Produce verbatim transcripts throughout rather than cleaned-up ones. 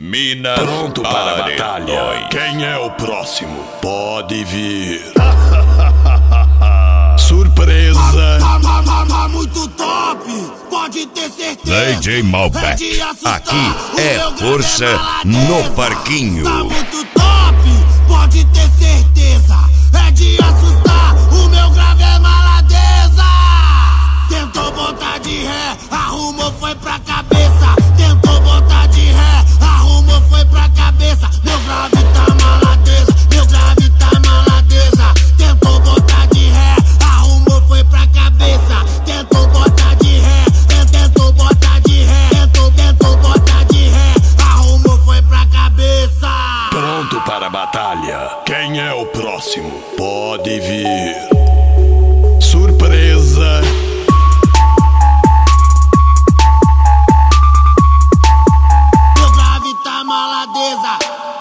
Minas Pronto para a batalha. Paredões. Quem é o próximo? Pode vir. Surpresa. Tá, tá, tá, tá muito top, pode ter certeza. D J Malbec. Aqui é força no parquinho. Tá muito top, pode ter certeza. É de assustar, o meu grave é maladeza. Tentou botar de ré, arrumou, foi pra cabeça. Tentou botar de ré, arrumou, foi pra cabeça. Meu grave tá maladeza, meu grave tá maladeza. Tentou botar de ré, arrumou, foi pra cabeça. Tentou botar de ré, tentou botar de ré, tentou, tentou botar de ré, arrumou, foi pra cabeça. Pronto para a batalha. Quem é o próximo? Pode vir. Surpresa. Meu grave tá maladeza.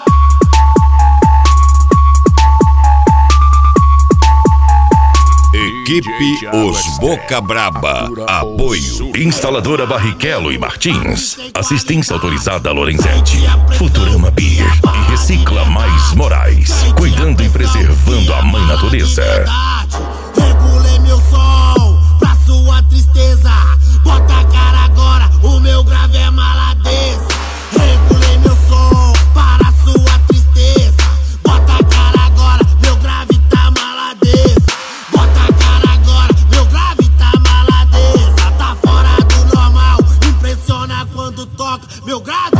Equipe Os Boca Braba. Apoio Instaladora Barrichello e Martins. Assistência autorizada Lorenzetti. Futurama Beer e Recicla Mais Moraes. Cuidando e preservando a mãe natureza. Regulei meu som pra sua tristeza. Bota a cara agora, o meu grave é maladeza. Regulei meu som para sua tristeza. Bota a cara agora, meu grave tá maladeza. Bota a cara agora, meu grave tá maladeza. Tá fora do normal, impressiona quando toca. Meu grave